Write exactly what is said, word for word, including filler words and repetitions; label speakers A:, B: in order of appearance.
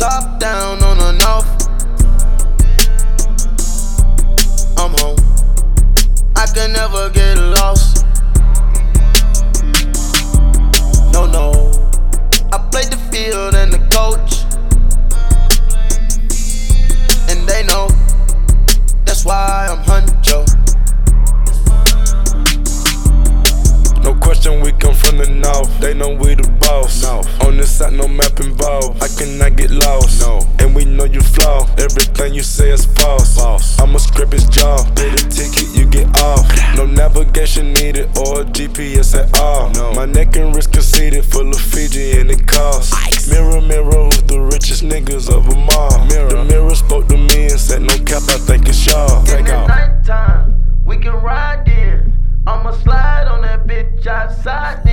A: top down on the north. I'm home. I can never get lost. No, no. I played the field and the coach, and they know. That's why I'm Huncho.
B: No question, we come from the north. They know we the boss. No. On this side, no map involved. I cannot get lost. No. And we know you flaw. Everything you say is false. false. I'ma scrape his jaw. Pay the ticket, you get off. No navigation needed or a G P S at all. No. My neck and wrist conceited, full of Fiji and it costs. Ice. Mirror, mirror, who's the richest niggas of them all? Mirror. The mirror spoke to me and said, no cap, I think it's y'all.
A: Take off. Nighttime, we can ride in. I'ma slide on that bitch outside.